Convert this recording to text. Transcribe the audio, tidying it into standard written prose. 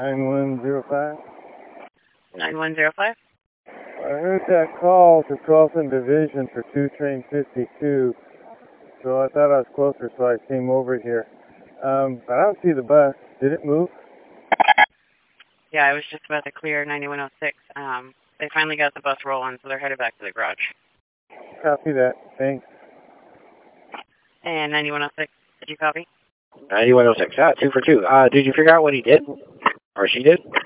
9105. 9105? I heard that call to 12th and Division for 2 Train 52, so I thought I was closer, so I came over here. But I don't see the bus. Did it move? Yeah, I was just about to clear 9106. They finally got the bus rolling, so they're headed back to the garage. Copy that. Thanks. And 9106, did you copy? 9106. 2 for 2. Did you figure out what he did? Or she did?